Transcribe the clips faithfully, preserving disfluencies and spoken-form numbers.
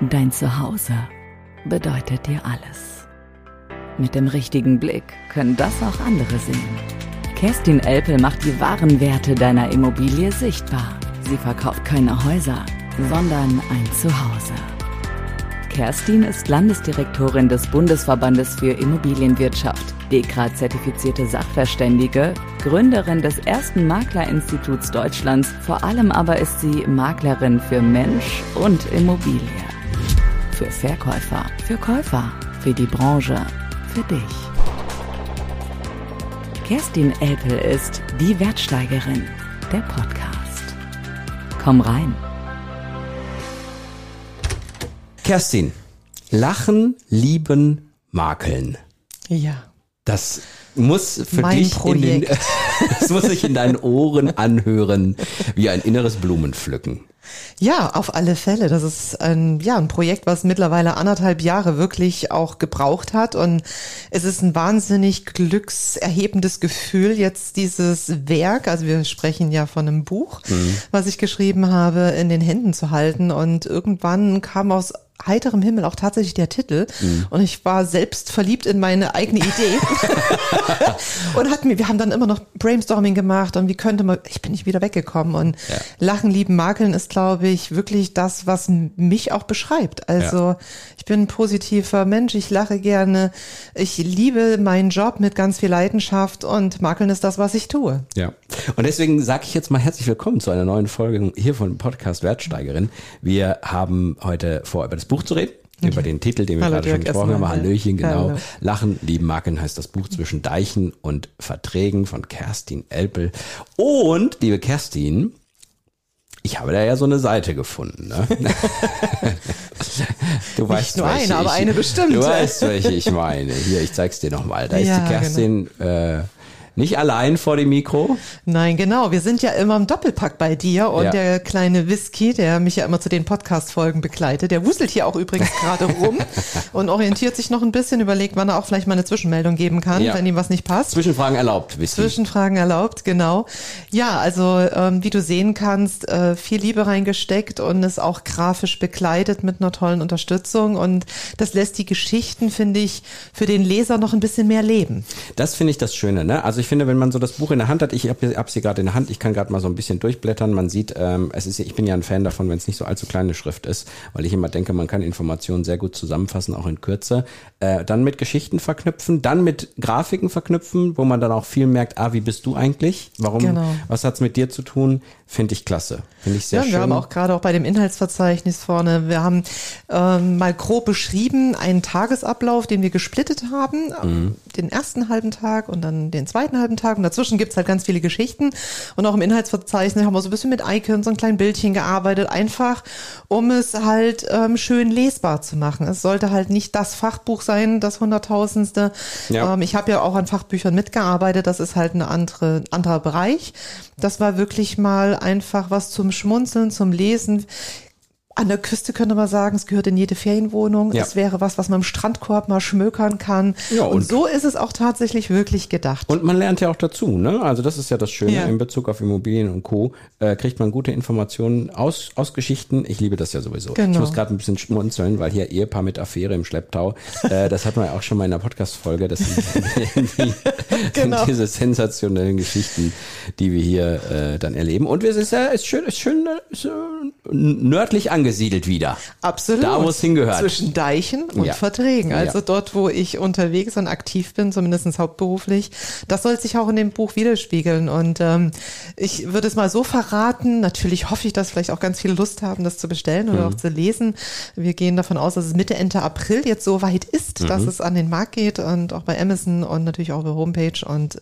Dein Zuhause bedeutet dir alles. Mit dem richtigen Blick können das auch andere sehen. Kerstin Elpel macht die wahren Werte deiner Immobilie sichtbar. Sie verkauft keine Häuser, sondern ein Zuhause. Kerstin ist Landesdirektorin des Bundesverbandes für Immobilienwirtschaft, D E K R A-zertifizierte Sachverständige, Gründerin des ersten Maklerinstituts Deutschlands, vor allem aber ist sie Maklerin für Mensch und Immobilie. Für Verkäufer, für Käufer, für die Branche, für dich. Kerstin Elpel ist die Wertsteigerin, der Podcast. Komm rein. Kerstin, Lachen, Lieben, Makeln. Ja. Das muss für mein dich Projekt. in den, das muss sich in deinen Ohren anhören wie ein inneres Blumenpflücken. Ja, auf alle Fälle. Das ist ein, ja, ein Projekt, was mittlerweile anderthalb Jahre wirklich auch gebraucht hat. Und es ist ein wahnsinnig glückserhebendes Gefühl, jetzt dieses Werk, also wir sprechen ja von einem Buch, mhm. was ich geschrieben habe, in den Händen zu halten. Und irgendwann kam aus heiterem Himmel auch tatsächlich der Titel mhm. und ich war selbst verliebt in meine eigene Idee und hatten wir, wir haben dann immer noch Brainstorming gemacht und wie könnte man, ich bin nicht wieder weggekommen und ja. Lachen, Lieben, Makeln ist, glaube ich, wirklich das, was mich auch beschreibt. Also ja. ich bin ein positiver Mensch, ich lache gerne, ich liebe meinen Job mit ganz viel Leidenschaft und Makeln ist das, was ich tue. Ja, und deswegen sage ich jetzt mal herzlich willkommen zu einer neuen Folge hier von Podcast Wertsteigerin. Wir haben heute vor, über das Buch zu reden, okay. über den Titel, den wir Hallo, gerade schon Dirk, gesprochen haben. Hallöchen, genau. Hallo. Lachen, Lieben, Makeln heißt das Buch zwischen Deichen und Verträgen von Kerstin Elpel. Und, liebe Kerstin, ich habe da ja so eine Seite gefunden. Ne? Du weißt, nicht nur welche eine, aber ich, eine bestimmte. Du weißt, welche ich meine. Hier, ich zeig's dir nochmal. Da ist ja, die Kerstin genau. äh, nicht allein vor dem Mikro. Nein, genau. Wir sind ja immer im Doppelpack bei dir und ja. der kleine Whisky, der mich ja immer zu den Podcast-Folgen begleitet, der wuselt hier auch übrigens gerade rum und orientiert sich noch ein bisschen, überlegt, wann er auch vielleicht mal eine Zwischenmeldung geben kann, ja. wenn ihm was nicht passt. Zwischenfragen erlaubt, Whisky. Zwischenfragen erlaubt, genau. Ja, also ähm, wie du sehen kannst, äh, viel Liebe reingesteckt und ist auch grafisch begleitet mit einer tollen Unterstützung und das lässt die Geschichten, finde ich, für den Leser noch ein bisschen mehr leben. Das finde ich das Schöne, ne? Also ich finde, wenn man so das Buch in der Hand hat, ich habe hab sie gerade in der Hand, ich kann gerade mal so ein bisschen durchblättern, man sieht, ähm, es ist, ich bin ja ein Fan davon, wenn es nicht so allzu kleine Schrift ist, weil ich immer denke, man kann Informationen sehr gut zusammenfassen, auch in Kürze, äh, dann mit Geschichten verknüpfen, dann mit Grafiken verknüpfen, wo man dann auch viel merkt, ah, wie bist du eigentlich? Warum, genau. was hat's mit dir zu tun? Finde ich klasse, finde ich sehr ja, schön. Wir haben auch gerade auch bei dem Inhaltsverzeichnis vorne, wir haben ähm, mal grob beschrieben, einen Tagesablauf, den wir gesplittet haben, mhm. den ersten halben Tag und dann den zweiten halben Tag und dazwischen gibt's halt ganz viele Geschichten und auch im Inhaltsverzeichnis haben wir so ein bisschen mit Icons und kleinen Bildchen gearbeitet, einfach um es halt ähm, schön lesbar zu machen. Es sollte halt nicht das Fachbuch sein, das hunderttausendste. Ja. Ähm, ich habe ja auch an Fachbüchern mitgearbeitet, das ist halt ein andere, anderer Bereich. Das war wirklich mal einfach was zum Schmunzeln, zum Lesen. An der Küste könnte man sagen, es gehört in jede Ferienwohnung. Ja. Es wäre was, was man im Strandkorb mal schmökern kann. Ja, und, und so ist es auch tatsächlich wirklich gedacht. Und man lernt ja auch dazu, ne? Also das ist ja das Schöne, ja. in Bezug auf Immobilien und Co. Äh, kriegt man gute Informationen aus, aus Geschichten. Ich liebe das ja sowieso. Genau. Ich muss gerade ein bisschen schmunzeln, weil hier Ehepaar mit Affäre im Schlepptau, äh, das hat man ja auch schon mal in der Podcast-Folge. Das sind die, genau. diese sensationellen Geschichten, die wir hier äh, dann erleben. Und es ist ja ist schön, ist schön ist, äh, nördlich angesiedelt. Angesiedelt wieder. Absolut. Da, wo es hingehört. Zwischen Deichen und ja. Verträgen. Also ja. dort, wo ich unterwegs und aktiv bin, zumindest hauptberuflich. Das soll sich auch in dem Buch widerspiegeln. Und ähm, ich würde es mal so verraten. Natürlich hoffe ich, dass vielleicht auch ganz viele Lust haben, das zu bestellen oder mhm. auch zu lesen. Wir gehen davon aus, dass es Mitte, Ende April jetzt so weit ist, mhm. dass es an den Markt geht und auch bei Amazon und natürlich auch über Homepage und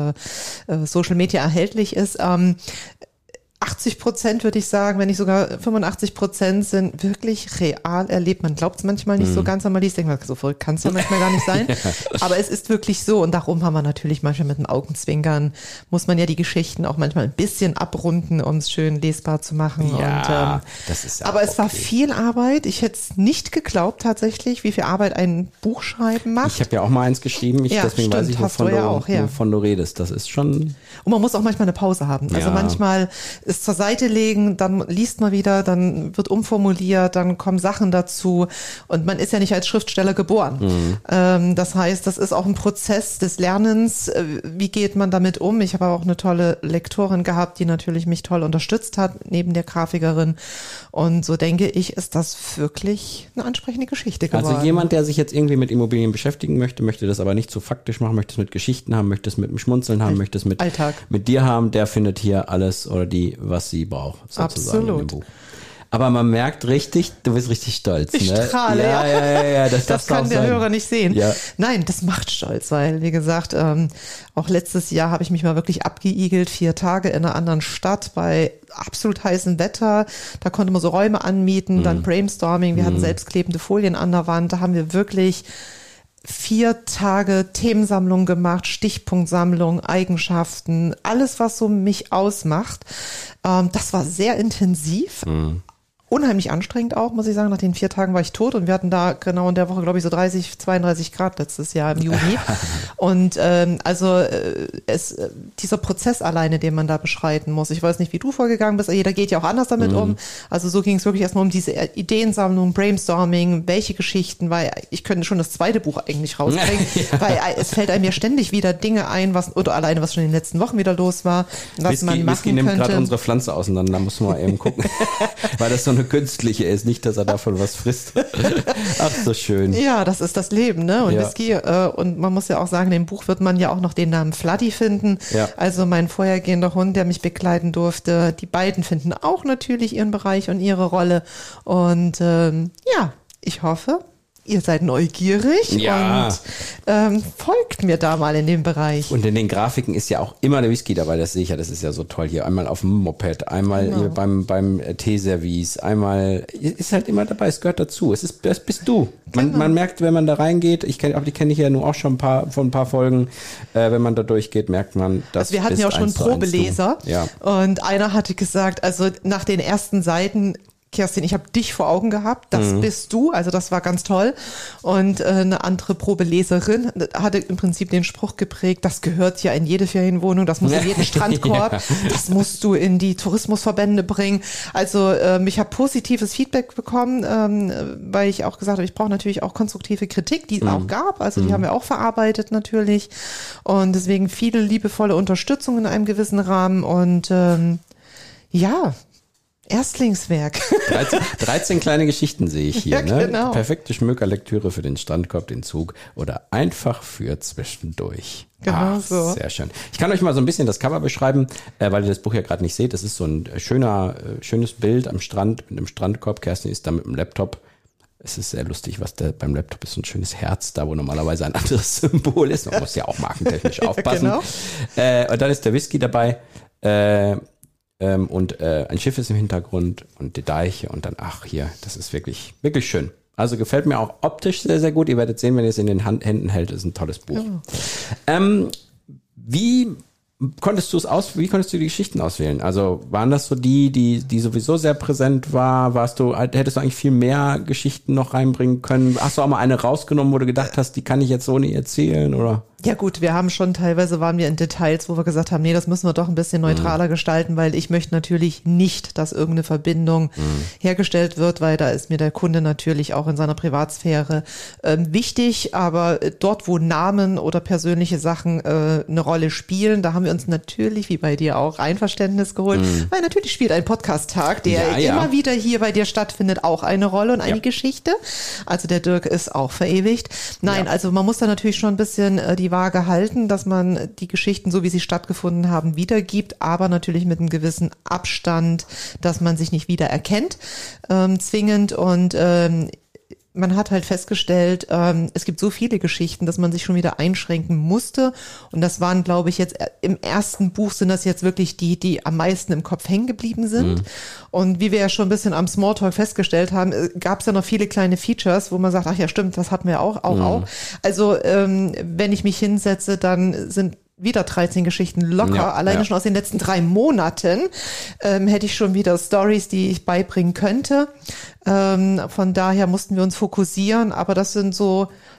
äh, Social Media erhältlich ist. Ähm, achtzig Prozent würde ich sagen, wenn nicht sogar fünfundachtzig Prozent sind wirklich real erlebt. Man glaubt es manchmal nicht mm. so ganz, wenn man liest. Denkt man, so verrückt kann es ja manchmal gar nicht sein. Aber es ist wirklich so. Und darum haben wir natürlich manchmal mit dem Augenzwinkern, muss man ja die Geschichten auch manchmal ein bisschen abrunden, um es schön lesbar zu machen. Ja, und, ähm, das ist ja aber okay. es war viel Arbeit. Ich hätte es nicht geglaubt tatsächlich, wie viel Arbeit ein Buchschreiben macht. Ich habe ja auch mal eins geschrieben. Ich, ja, deswegen stimmt, weiß ich, wovon du, ja auch, ja. wovon du redest. Das ist schon... Und man muss auch manchmal eine Pause haben. Also ja. manchmal es zur Seite legen, dann liest man wieder, dann wird umformuliert, dann kommen Sachen dazu und man ist ja nicht als Schriftsteller geboren. Mhm. Ähm, das heißt, das ist auch ein Prozess des Lernens. Wie geht man damit um? Ich habe auch eine tolle Lektorin gehabt, die natürlich mich toll unterstützt hat, neben der Grafikerin. Und so denke ich, ist das wirklich eine ansprechende Geschichte geworden. Also jemand, der sich jetzt irgendwie mit Immobilien beschäftigen möchte, möchte das aber nicht so faktisch machen, möchte es mit Geschichten haben, möchte es mit dem Schmunzeln haben, möchte es mit, Alltag. mit dir haben, der findet hier alles oder die, was sie braucht, sozusagen. Absolut. In dem Buch. Aber man merkt richtig, du bist richtig stolz. Ich ne? strahle, ja. Ja, ja, ja, das das kann der sein. Hörer nicht sehen. Ja. Nein, das macht stolz, weil, wie gesagt, ähm, auch letztes Jahr habe ich mich mal wirklich abgeigelt, vier Tage in einer anderen Stadt bei absolut heißem Wetter. Da konnte man so Räume anmieten, mhm. dann Brainstorming, wir mhm. hatten selbstklebende Folien an der Wand, da haben wir wirklich vier Tage Themensammlung gemacht, Stichpunktsammlung, Eigenschaften, alles, was so mich ausmacht. Ähm, das war sehr intensiv. Mhm. Unheimlich anstrengend auch, muss ich sagen. Nach den vier Tagen war ich tot und wir hatten da genau in der Woche, glaube ich, so dreißig, zweiunddreißig Grad letztes Jahr im Juni. Und ähm, also äh, es, dieser Prozess alleine, den man da beschreiten muss. Ich weiß nicht, wie du vorgegangen bist, jeder geht ja auch anders damit mhm. um. Also so ging es wirklich erstmal um diese Ideensammlung, Brainstorming, welche Geschichten, weil ich könnte schon das zweite Buch eigentlich rausbringen, ja. weil es fällt einem ja ständig wieder Dinge ein, was oder alleine, was schon in den letzten Wochen wieder los war, was Whisky, man machen Whisky nimmt könnte. gerade unsere Pflanze auseinander, da muss man mal eben gucken, weil das so eine künstliche ist, nicht, dass er davon was frisst. Ach, so schön. Ja, das ist das Leben, ne? Und ja. Whisky, äh, und man muss ja auch sagen, im Buch wird man ja auch noch den Namen Fladdy finden. Ja. Also mein vorhergehender Hund, der mich begleiten durfte. Die beiden finden auch natürlich ihren Bereich und ihre Rolle. Und ähm, ja, ich hoffe, ihr seid neugierig ja. und ähm, folgt mir da mal in dem Bereich. Und in den Grafiken ist ja auch immer der Whisky dabei, das sehe ich ja, das ist ja so toll hier. Einmal auf dem Moped, einmal genau. beim, beim Teeservice, einmal, ist halt immer dabei, es gehört dazu, es ist, das bist du. Man, genau. man merkt, wenn man da reingeht, ich kenne, aber die kenne ich ja nur auch schon ein paar, von ein paar Folgen, äh, wenn man da durchgeht, merkt man, dass also wir hatten ja auch schon Probeleser ja. und einer hatte gesagt, also nach den ersten Seiten, Kerstin, ich habe dich vor Augen gehabt, das mhm. bist du, also das war ganz toll. Und äh, eine andere Probeleserin hatte im Prinzip den Spruch geprägt, das gehört ja in jede Ferienwohnung, das muss in jeden Strandkorb, ja. das musst du in die Tourismusverbände bringen. Also ähm, ich habe positives Feedback bekommen, ähm, weil ich auch gesagt habe, ich brauche natürlich auch konstruktive Kritik, die es mhm. auch gab, also die mhm. haben wir auch verarbeitet natürlich. Und deswegen viele liebevolle Unterstützung in einem gewissen Rahmen und ähm, ja, Erstlingswerk. dreizehn, dreizehn kleine Geschichten sehe ich hier. Ja, genau. Ne? Perfekte Schmökerlektüre für den Strandkorb, den Zug oder einfach für zwischendurch. Genau Ach, so. Sehr schön. Ich kann euch mal so ein bisschen das Cover beschreiben, äh, weil ihr das Buch ja gerade nicht seht. Das ist so ein schöner, äh, schönes Bild am Strand mit einem Strandkorb. Kerstin ist da mit dem Laptop. Es ist sehr lustig, was da beim Laptop ist, so ein schönes Herz, da wo normalerweise ein anderes Symbol ist. Man muss ja auch markentechnisch aufpassen. Genau. Äh, und dann ist der Whisky dabei. Äh, Ähm, und äh, ein Schiff ist im Hintergrund und die Deiche und dann, ach hier, das ist wirklich, wirklich schön. Also gefällt mir auch optisch sehr, sehr gut. Ihr werdet sehen, wenn ihr es in den Hand, Händen hält, ist ein tolles Buch. Ja. Ähm, wie konntest du es aus, wie konntest du die Geschichten auswählen? Also waren das so die, die, die sowieso sehr präsent war? Warst du, hättest du eigentlich viel mehr Geschichten noch reinbringen können? Hast du auch mal eine rausgenommen, wo du gedacht hast, die kann ich jetzt so nicht erzählen, oder? Ja gut, wir haben schon, teilweise waren wir in Details, wo wir gesagt haben, nee, das müssen wir doch ein bisschen neutraler mhm. gestalten, weil ich möchte natürlich nicht, dass irgendeine Verbindung mhm. hergestellt wird, weil da ist mir der Kunde natürlich auch in seiner Privatsphäre äh, wichtig, aber dort, wo Namen oder persönliche Sachen äh, eine Rolle spielen, da haben wir uns natürlich, wie bei dir auch, Einverständnis geholt, mhm. weil natürlich spielt ein Podcast-Tag, der ja, ja. immer wieder hier bei dir stattfindet, auch eine Rolle und eine ja. Geschichte. Also der Dirk ist auch verewigt. Nein, ja. also man muss da natürlich schon ein bisschen äh, die Waage halten, dass man die Geschichten, so wie sie stattgefunden haben, wiedergibt, aber natürlich mit einem gewissen Abstand, dass man sich nicht wiedererkennt, ähm, zwingend. Und ähm, man hat halt festgestellt, ähm, es gibt so viele Geschichten, dass man sich schon wieder einschränken musste. Und das waren, glaube ich, jetzt im ersten Buch sind das jetzt wirklich die, die am meisten im Kopf hängen geblieben sind. Mhm. Und wie wir ja schon ein bisschen am Smalltalk festgestellt haben, gab es ja noch viele kleine Features, wo man sagt, ach ja, stimmt, das hatten wir auch, auch, mhm. auch. Also ähm, wenn ich mich hinsetze, dann sind wieder dreizehn Geschichten locker, ja, alleine ja. schon aus den letzten drei Monaten ähm, hätte ich schon wieder Stories, die ich beibringen könnte. Ähm, von daher mussten wir uns fokussieren, aber das sind so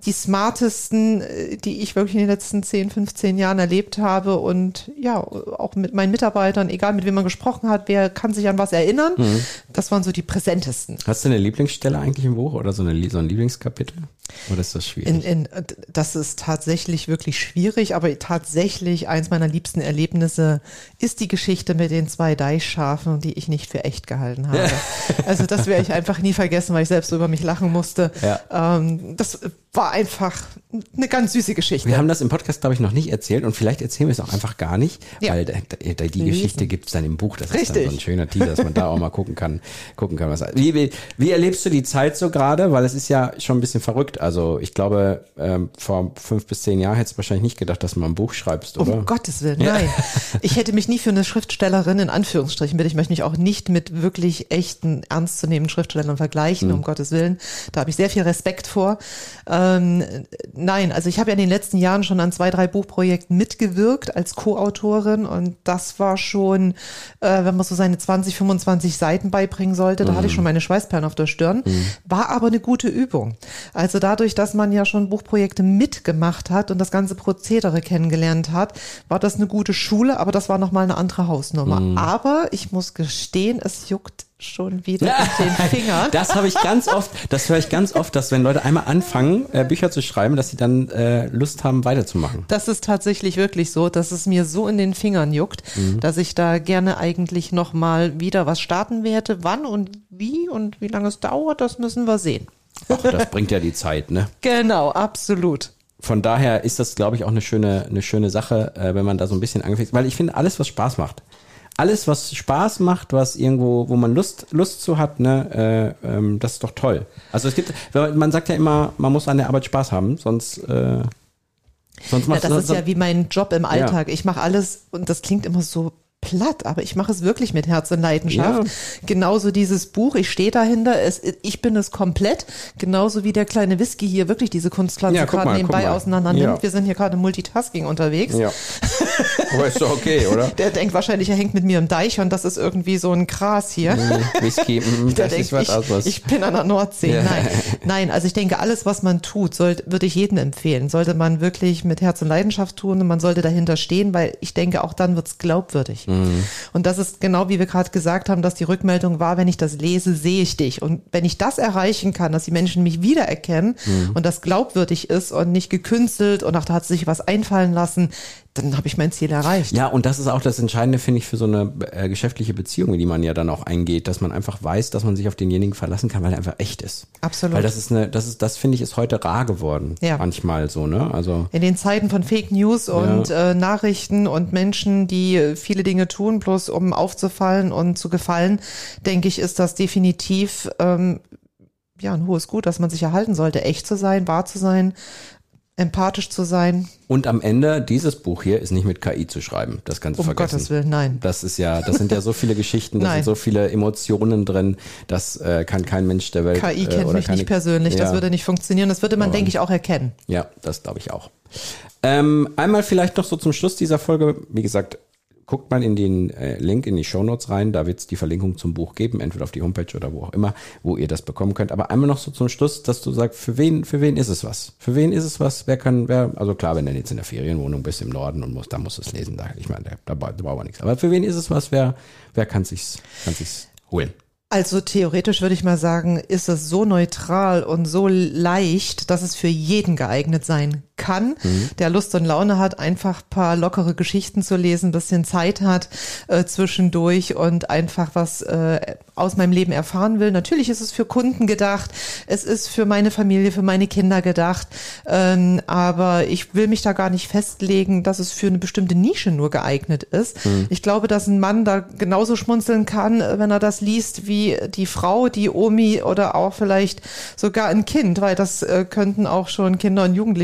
die smartesten, die ich wirklich in den letzten zehn, fünfzehn Jahren erlebt habe und ja, auch mit meinen Mitarbeitern, egal mit wem man gesprochen hat, wer kann sich an was erinnern, mhm. das waren so die präsentesten. Hast du eine Lieblingsstelle eigentlich im Buch oder so, eine, so ein Lieblingskapitel? Oder ist das schwierig? In, in, das ist tatsächlich wirklich schwierig, aber tatsächlich eins meiner liebsten Erlebnisse ist die Geschichte mit den zwei Deichschafen, die ich nicht für echt gehalten habe. Also das werde ich einfach nie vergessen, weil ich selbst über mich lachen musste. Ja. Ähm, das war einfach eine ganz süße Geschichte. Wir haben das im Podcast, glaube ich, noch nicht erzählt und vielleicht erzählen wir es auch einfach gar nicht, ja. weil die, die, die Geschichte gibt es dann im Buch. Das Richtig. Ist dann so ein schöner Teaser, dass man da auch mal gucken kann, gucken kann, was. Wie, wie, wie erlebst du die Zeit so gerade? Weil es ist ja schon ein bisschen verrückt. Also ich glaube, ähm, vor fünf bis zehn Jahren hättest du wahrscheinlich nicht gedacht, dass du mal ein Buch schreibst, oder? Um Gottes Willen, nein. Ja. Ich hätte mich nie für eine Schriftstellerin in Anführungsstrichen, bitte, ich möchte mich auch nicht mit wirklich echten, ernstzunehmenden Schriftstellern vergleichen, mhm. um Gottes Willen. Da habe ich sehr viel Respekt vor. Ähm, nein, also ich habe ja in den letzten Jahren schon an zwei, drei Buchprojekten mitgewirkt als Co-Autorin und das war schon, äh, wenn man so seine zwanzig, fünfundzwanzig Seiten beibringen sollte, da mhm. hatte ich schon meine Schweißperlen auf der Stirn, mhm. war aber eine gute Übung. Also dadurch, dass man ja schon Buchprojekte mitgemacht hat und das ganze Prozedere kennengelernt hat, war das eine gute Schule, aber das war nochmal eine andere Hausnummer. Mhm. Aber ich muss gestehen, es juckt schon wieder in den Fingern. Das habe ich ganz oft, das höre ich ganz oft, dass wenn Leute einmal anfangen, äh, Bücher zu schreiben, dass sie dann äh, Lust haben, weiterzumachen. Das ist tatsächlich wirklich so, dass es mir so in den Fingern juckt, mhm. dass ich da gerne eigentlich nochmal wieder was starten werde. Wann und wie und wie lange es dauert, das müssen wir sehen. Ach, das bringt ja die Zeit, ne? Genau, absolut. Von daher ist das, glaube ich, auch eine schöne, eine schöne Sache, äh, wenn man da so ein bisschen angefixt, weil ich finde, alles, was Spaß macht, alles, was Spaß macht, was irgendwo, wo man Lust, Lust zu hat, ne, äh, ähm, das ist doch toll. Also es gibt, man sagt ja immer, man muss an der Arbeit Spaß haben, sonst, äh, sonst macht ja, das ist sonst, ja wie mein Job im Alltag. Ja. Ich mache alles und das klingt immer so platt, aber ich mache es wirklich mit Herz und Leidenschaft. Ja. Genauso dieses Buch, ich stehe dahinter, es, ich bin es komplett, genauso wie der kleine Whisky hier wirklich diese Kunstpflanze ja, gerade nebenbei auseinander nimmt. Ja. Wir sind hier gerade im Multitasking unterwegs. Ja. Aber ist doch okay, oder? Der denkt wahrscheinlich, er hängt mit mir im Deich und das ist irgendwie so ein Gras hier. Mm, Whisky, mm, der denkt, ich, aus, ich bin an der Nordsee. Ja. Nein, nein, also ich denke, alles, was man tut, sollte, würde ich jedem empfehlen. Sollte man wirklich mit Herz und Leidenschaft tun und man sollte dahinter stehen, weil ich denke, auch dann wird es glaubwürdig. Mhm. Und das ist genau, wie wir gerade gesagt haben, dass die Rückmeldung war, wenn ich das lese, sehe ich dich. Und wenn ich das erreichen kann, dass die Menschen mich wiedererkennen mhm. und das glaubwürdig ist und nicht gekünstelt und ach, da hat sich was einfallen lassen, dann habe ich mein Ziel erreicht. Ja, und das ist auch das Entscheidende, finde ich, für so eine äh, geschäftliche Beziehung, die man ja dann auch eingeht, dass man einfach weiß, dass man sich auf denjenigen verlassen kann, weil er einfach echt ist. Absolut. Weil das ist eine, das ist, das finde ich, ist heute rar geworden. Ja. Manchmal so, ne? Also. In den Zeiten von Fake News und ja. äh, Nachrichten und Menschen, die viele Dinge tun, bloß um aufzufallen und zu gefallen, denke ich, ist das definitiv, ähm, ja, ein hohes Gut, dass man sich erhalten sollte, echt zu sein, wahr zu sein, empathisch zu sein. Und am Ende, dieses Buch hier ist nicht mit K I zu schreiben. Das kannst du um vergessen. Um Gottes Willen, nein. Das ist ja, das sind ja so viele Geschichten, da sind so viele Emotionen drin, das äh, kann kein Mensch der Welt. K I kennt äh, mich nicht persönlich, ja. Das würde nicht funktionieren, das würde man, aber, denke ich, auch erkennen. Ja, das glaube ich auch. Ähm, einmal vielleicht noch so zum Schluss dieser Folge, wie gesagt, guckt mal in den äh, Link in die Shownotes rein, da wird es die Verlinkung zum Buch geben, entweder auf die Homepage oder wo auch immer, wo ihr das bekommen könnt. Aber einmal noch so zum Schluss, dass du sagst, für wen, für wen ist es was? Für wen ist es was? Wer kann, wer, also klar, wenn du jetzt in der Ferienwohnung bist im Norden und musst, da musst du es lesen, da, ich meine, da, da, da braucht man nichts. Aber für wen ist es was? Wer, wer kann sich's, kann sich's holen? Also theoretisch würde ich mal sagen, ist es so neutral und so leicht, dass es für jeden geeignet sein kann, mhm. der Lust und Laune hat, einfach paar lockere Geschichten zu lesen, ein bisschen Zeit hat äh, zwischendurch und einfach was äh, aus meinem Leben erfahren will. Natürlich ist es für Kunden gedacht, es ist für meine Familie, für meine Kinder gedacht, ähm, aber ich will mich da gar nicht festlegen, dass es für eine bestimmte Nische nur geeignet ist. Mhm. Ich glaube, dass ein Mann da genauso schmunzeln kann, wenn er das liest, wie die Frau, die Omi oder auch vielleicht sogar ein Kind, weil das äh, könnten auch schon Kinder und Jugendliche lesen,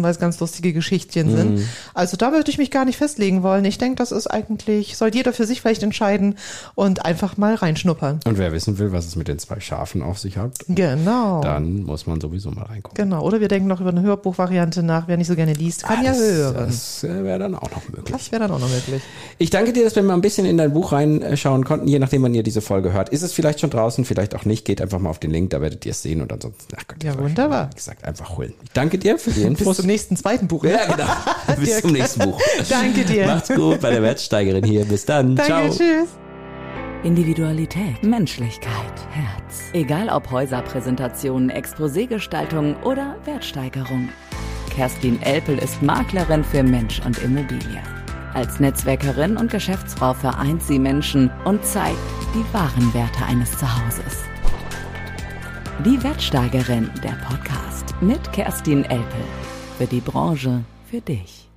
lesen, weil es ganz lustige Geschichtchen mhm. sind. Also da würde ich mich gar nicht festlegen wollen. Ich denke, das ist eigentlich, soll jeder für sich vielleicht entscheiden und einfach mal reinschnuppern. Und wer wissen will, was es mit den zwei Schafen auf sich hat, genau. dann muss man sowieso mal reingucken. Genau, oder wir denken noch über eine Hörbuchvariante nach. Wer nicht so gerne liest, kann ah, ja das, hören. Das wäre dann auch noch möglich. Das wäre dann auch noch möglich. Ich danke dir, dass wir mal ein bisschen in dein Buch reinschauen konnten, je nachdem, wann ihr diese Folge hört. Ist es vielleicht schon draußen, vielleicht auch nicht. Geht einfach mal auf den Link, da werdet ihr es sehen und ansonsten, ach Gott, ja, wunderbar. Wie gesagt, einfach holen. Ich danke dir für die Infos. Bis zum nächsten zweiten Buch. Ja, genau. Bis zum nächsten Buch. Danke dir. Macht's gut bei der Wertsteigerin hier. Bis dann. Danke, ciao. Tschüss. Individualität, Menschlichkeit, Herz. Egal ob Häuserpräsentationen, Exposégestaltung oder Wertsteigerung. Kerstin Elpel ist Maklerin für Mensch und Immobilie. Als Netzwerkerin und Geschäftsfrau vereint sie Menschen und zeigt die wahren Werte eines Zuhauses. Die Wertsteigerin, der Podcast mit Kerstin Elpel. Für die Branche, für dich.